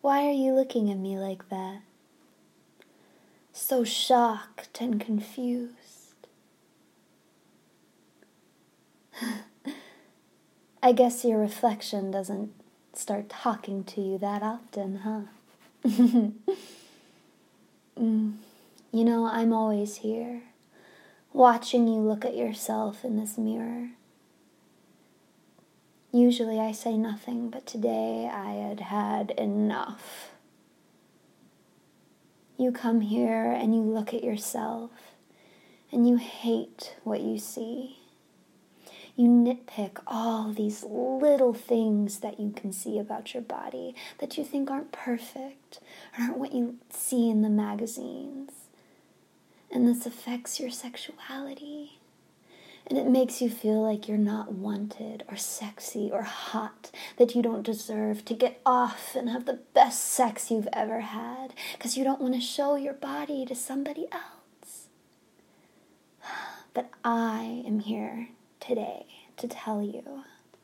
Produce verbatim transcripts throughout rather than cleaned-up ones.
Why are you looking at me like that? So shocked and confused. I guess your reflection doesn't start talking to you that often, huh? mm. You know, I'm always here, watching you look at yourself in this mirror. Usually I say nothing, but today I had had enough. You come here and you look at yourself, and you hate what you see. You nitpick all these little things that you can see about your body that you think aren't perfect, or aren't what you see in the magazines. And this affects your sexuality. And it makes you feel like you're not wanted or sexy or hot, that you don't deserve to get off and have the best sex you've ever had, because you don't want to show your body to somebody else. But I am here today to tell you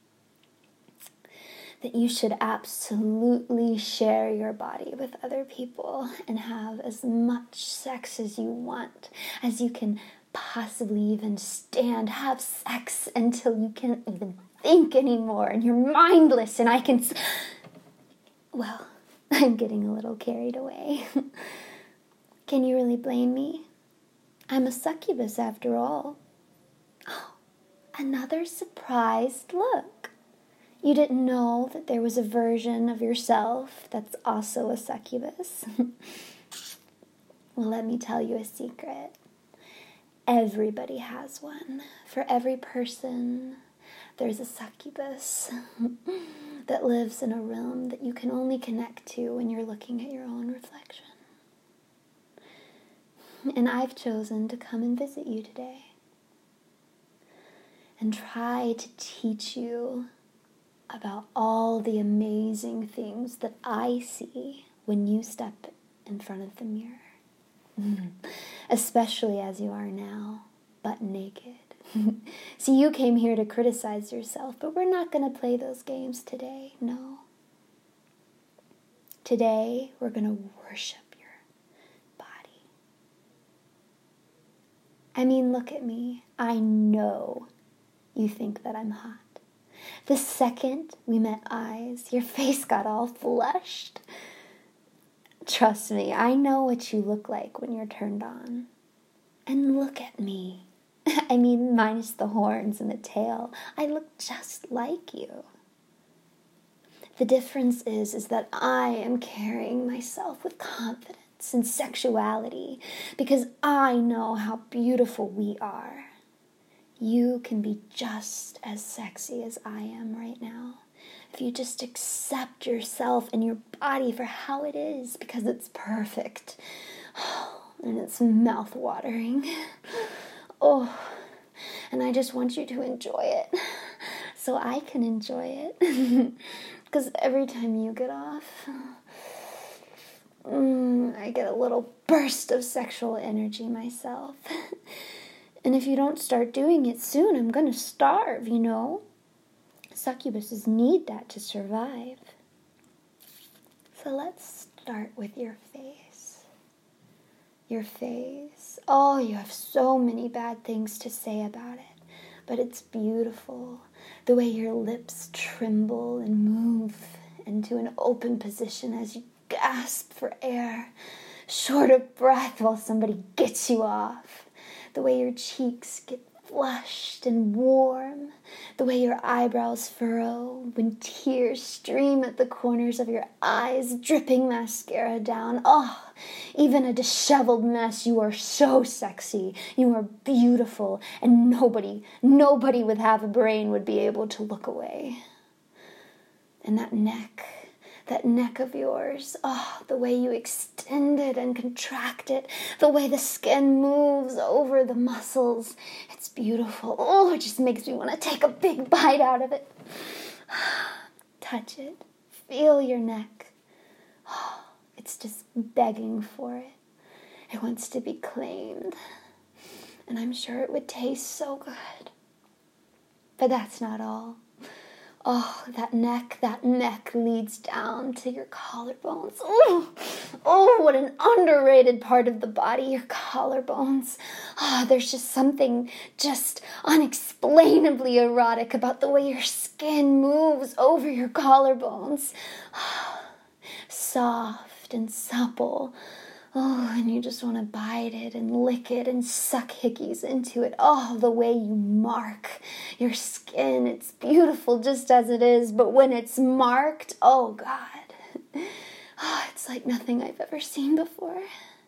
that you should absolutely share your body with other people and have as much sex as you want, as you can possibly even stand. Have sex until you can't even think anymore and you're mindless, and I can... Well, I'm getting a little carried away. Can you really blame me? I'm a succubus after all. Oh, another surprised look. You didn't know that there was a version of yourself that's also a succubus? Well, let me tell you a secret. Everybody has one. For every person, there's a succubus that lives in a room that you can only connect to when you're looking at your own reflection. And I've chosen to come and visit you today and try to teach you about all the amazing things that I see when you step in front of the mirror. Especially as you are now, butt naked. See, you came here to criticize yourself, but we're not going to play those games today, no. Today, we're going to worship your body. I mean, look at me. I know you think that I'm hot. The second we met eyes, your face got all flushed. Trust me, I know what you look like when you're turned on. And look at me. I mean, minus the horns and the tail. I look just like you. The difference is, is that I am carrying myself with confidence and sexuality because I know how beautiful we are. You can be just as sexy as I am right now. If you just accept yourself and your body for how it is, because it's perfect. And it's mouth-watering. Oh, and I just want you to enjoy it so I can enjoy it. Because every time you get off, mm, I get a little burst of sexual energy myself. And if you don't start doing it soon, I'm going to starve, you know? Succubuses need that to survive. So let's start with your face. Your face. Oh, you have so many bad things to say about it, but it's beautiful. The way your lips tremble and move into an open position as you gasp for air, short of breath while somebody gets you off. The way your cheeks get flushed and warm, the way your eyebrows furrow when tears stream at the corners of your eyes, dripping mascara down. Oh, even a disheveled mess, you are so sexy. You are beautiful, and nobody, nobody with half a brain would be able to look away. And that neck, that neck of yours, oh, the way you extend it and contract it, the way the skin moves over the muscles, it's beautiful. Oh, it just makes me want to take a big bite out of it. Touch it. Feel your neck. Oh, it's just begging for it. It wants to be claimed. And I'm sure it would taste so good. But that's not all. Oh, that neck, that neck leads down to your collarbones. Oh, oh, what an underrated part of the body, your collarbones. Oh, there's just something just unexplainably erotic about the way your skin moves over your collarbones. Soft and supple. Oh, and you just want to bite it and lick it and suck hickeys into it. Oh, the way you mark your skin. It's beautiful just as it is, but when it's marked, oh God. Oh, it's like nothing I've ever seen before.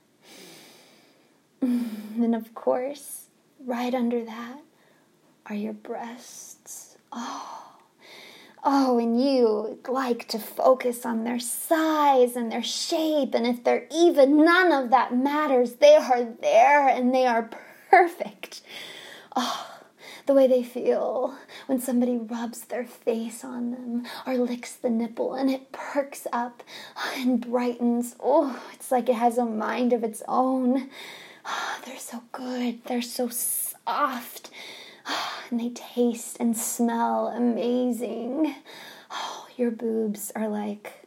And of course, right under that are your breasts. Oh. Oh, and you like to focus on their size and their shape, and if they're even, none of that matters. They are there, and they are perfect. Oh, the way they feel when somebody rubs their face on them or licks the nipple, and it perks up and brightens. Oh, it's like it has a mind of its own. Oh, they're so good. They're so soft. And they taste and smell amazing. Oh, your boobs are like,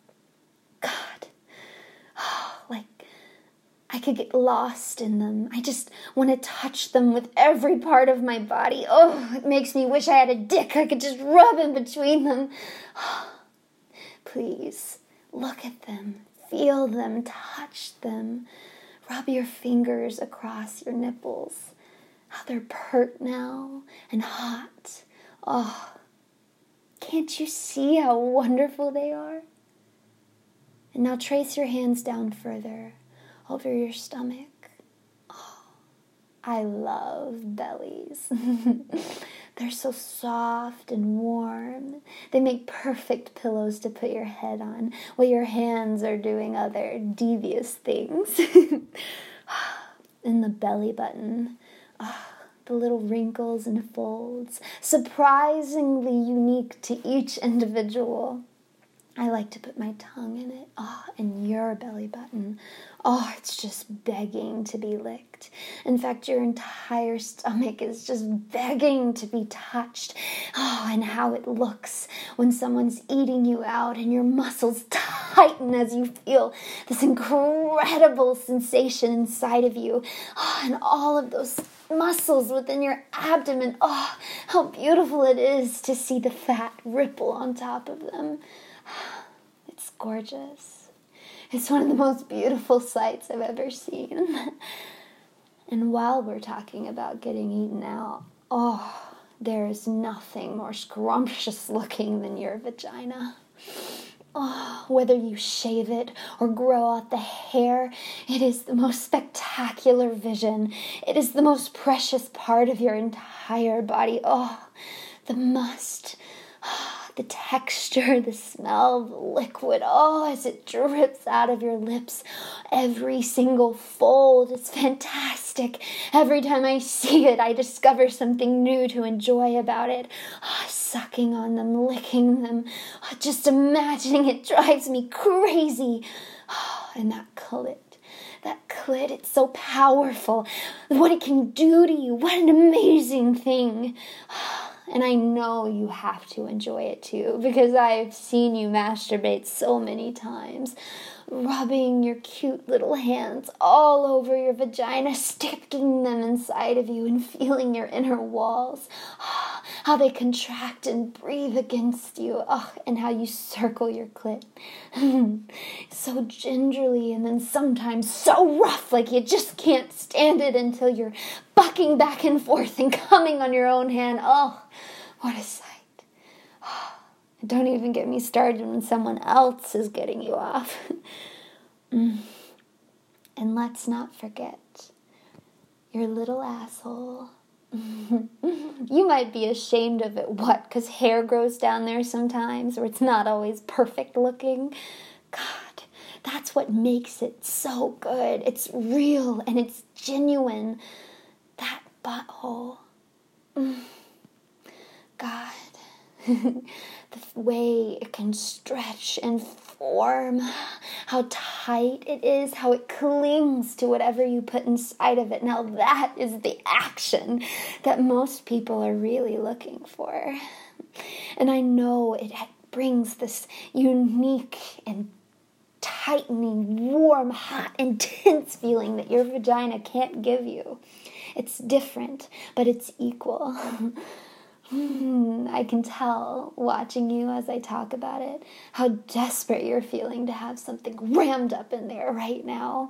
God, oh, like I could get lost in them. I just want to touch them with every part of my body. Oh, it makes me wish I had a dick I could just rub in between them. Oh, please, look at them, feel them, touch them. Rub your fingers across your nipples. How they're pert now and hot. Oh, can't you see how wonderful they are? And now trace your hands down further over your stomach. Oh, I love bellies. They're so soft and warm. They make perfect pillows to put your head on while your hands are doing other devious things. And the belly button. Oh, the little wrinkles and folds, surprisingly unique to each individual. I like to put my tongue in it. Oh, and your belly button. Oh, it's just begging to be licked. In fact, your entire stomach is just begging to be touched. Oh, and how it looks when someone's eating you out and your muscles tighten as you feel this incredible sensation inside of you. Oh, and all of those muscles within your abdomen. Oh, how beautiful it is to see the fat ripple on top of them. It's gorgeous. It's one of the most beautiful sights I've ever seen. And while we're talking about getting eaten out, oh, there is nothing more scrumptious looking than your vagina. Oh, whether you shave it or grow out the hair, it is the most spectacular vision. It is the most precious part of your entire body. Oh, the must, the texture, the smell, the liquid, oh, as it drips out of your lips. Every single fold is fantastic. Every time I see it, I discover something new to enjoy about it. Oh, sucking on them, licking them, oh, just imagining it drives me crazy. Oh, and that clit. That clit, it's so powerful. What it can do to you, what an amazing thing. And I know you have to enjoy it too, because I've seen you masturbate so many times, rubbing your cute little hands all over your vagina, sticking them inside of you and feeling your inner walls, how they contract and breathe against you, oh, and how you circle your clit. So gingerly and then sometimes so rough, like you just can't stand it until you're bucking back and forth and coming on your own hand. Oh, what a sight. Don't even get me started when someone else is getting you off. And let's not forget your little asshole. You might be ashamed of it, what, because hair grows down there sometimes, or it's not always perfect looking. God, that's what makes it so good. It's real and it's genuine. That butthole. God. The way it can stretch and form, how tight it is, how it clings to whatever you put inside of it. Now that is the action that most people are really looking for. And I know it brings this unique and tightening, warm, hot, intense feeling that your vagina can't give you. It's different, but it's equal. I can tell, watching you as I talk about it, how desperate you're feeling to have something rammed up in there right now.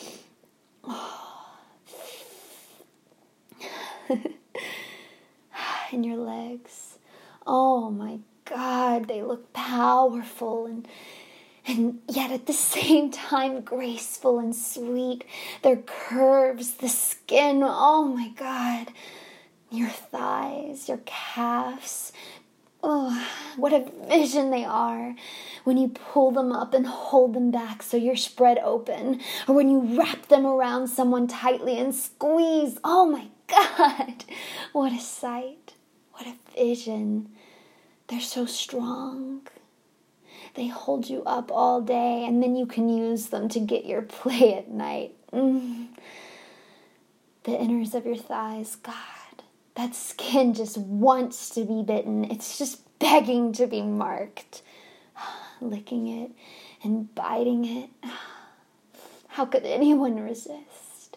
And your legs. Oh my God, they look powerful and and yet at the same time graceful and sweet. Their curves, the skin, oh my God. Your thighs, your calves. Oh, what a vision they are when you pull them up and hold them back so you're spread open, or when you wrap them around someone tightly and squeeze. Oh my God, what a sight, what a vision. They're so strong. They hold you up all day, and then you can use them to get your play at night. Mm. The inners of your thighs, God. That skin just wants to be bitten. It's just begging to be marked. Licking it and biting it. How could anyone resist?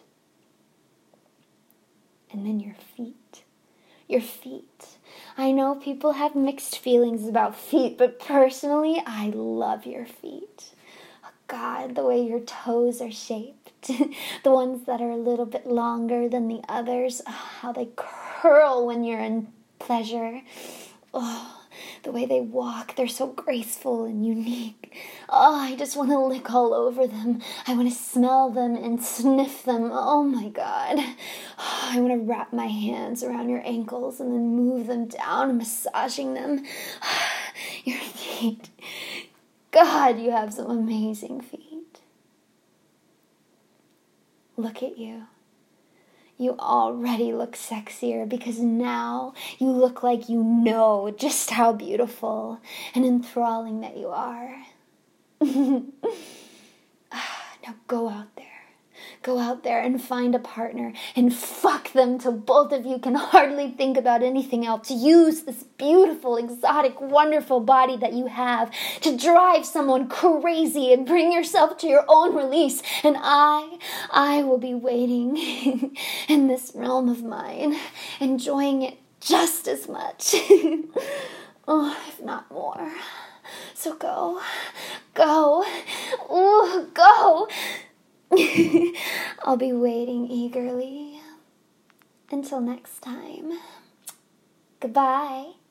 And then your feet. Your feet. I know people have mixed feelings about feet, but personally, I love your feet. Oh God, the way your toes are shaped. The ones that are a little bit longer than the others. Oh, how they curl when you're in pleasure. Oh, the way they walk, they're so graceful and unique. Oh, I just want to lick all over them. I want to smell them and sniff them. Oh my God. Oh, I want to wrap my hands around your ankles and then move them down, massaging them. Your feet. God, you have some amazing feet. Look at you. You already look sexier because now you look like you know just how beautiful and enthralling that you are. Now go out there. Go out there and find a partner and fuck them till both of you can hardly think about anything else. Use this beautiful, exotic, wonderful body that you have to drive someone crazy and bring yourself to your own release. And I, I will be waiting in this realm of mine, enjoying it just as much. Oh, if not more. So go, go, ooh, go. I'll be waiting eagerly. Until next time. Goodbye.